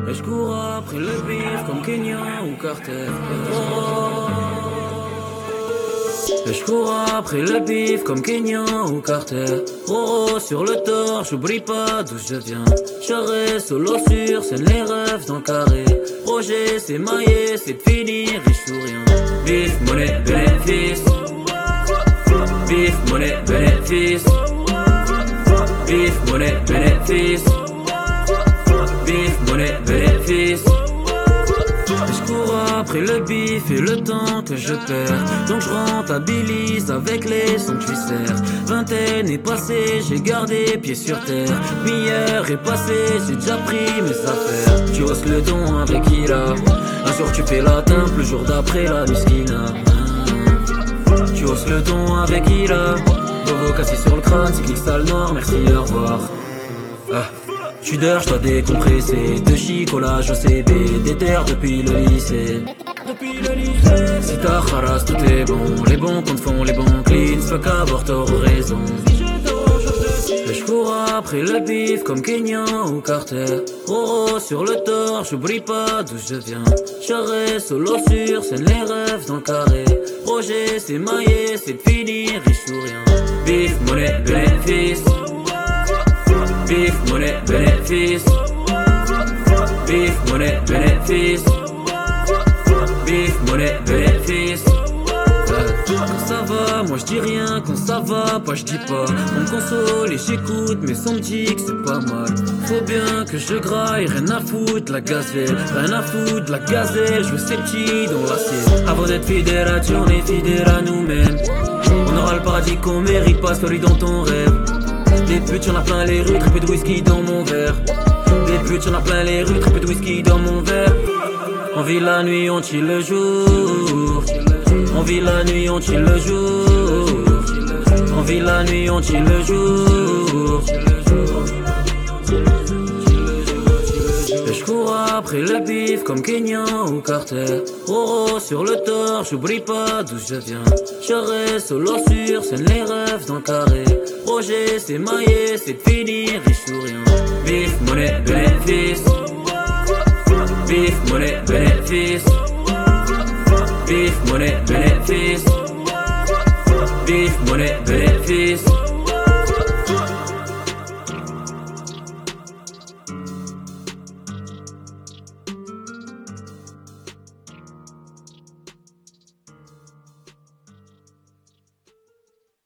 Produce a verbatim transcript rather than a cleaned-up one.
Et je cours après le bif comme Kenyan ou Carter. Oh. Et je cours après le bif comme Kenyan ou Carter. Roro sur le torse, j'oublie pas d'où je viens. Charré, solo sur scène, les rêves dans le carré. Projet, c'est maillé, c'est de finir riche ou rien. Bif, monnaie, bénéfice. Bif, monnaie, bénéfice. Bif, monnaie, bénéfice. Bif, monnaie, bénéfice. Je cours après le bif et le temps que je perds. Donc je rentabilise avec les sons que je sers. Vingtaine est passée, j'ai gardé pied sur terre. Meilleur est passé, j'ai déjà pris mes affaires. Tu hausses le ton avec Ila. Un jour tu fais la timpe, le jour d'après la miskina. Tu hausses le ton avec Ila. Bobo cassé sur le crâne, c'est clic sale noir, merci, au revoir. Ah. J'suis d'heure, j'dois décompresser. De chicolage au C B, déterre depuis le lycée. Depuis le lycée. Si t'as haras, tout est bon. Les bons comptes font les bons cleans. Fuck avoir tort ou raison. Et j'cours après le bif comme Kenyan ou Carter. Roro sur le torse, j'oublie pas d'où je viens. Charré, solo sur scène, les rêves dans le carré. Projet, c'est maillé, c'est de finir riche ou rien. Bif, monnaie, bénéfice. Bif, monnaie, bénéfice. Bif, monnaie, bénéfice. Bif, monnaie, bénéfice. Quand ça va, moi je dis rien. Quand ça va pas, je dis pas. On me console et j'écoute, mais son me dit que c'est pas mal. Faut bien que je graille, rien à foutre la gazelle. Rien à foutre la gazelle, je veux ces petits dans l'assiette. Avant d'être fidèle à Dieu, on est fidèle à nous-mêmes. On aura le paradis qu'on mérite, pas celui dans ton rêve. Des putes, y'en a plein les rues, très peu de whisky dans mon verre. Des putes, y'en a plein les rues, très peu de whisky dans mon verre. On vit la nuit, on chill le jour. On vit la nuit, on chill le jour. On vit la nuit, on chill le jour. Et je cours après le bif comme Kenyan ou Carter. Roro sur le torse, j'oublie pas d'où je viens. Charré, solo sur scène, les rêves dans le carré. Projet, c'est maillé, c'est de finir riche ou rien. Bif, monnaie, bénéfice. Bif, monnaie, bénéfice. Bif, monnaie, bénéfice. Bif, monnaie, bénéfice.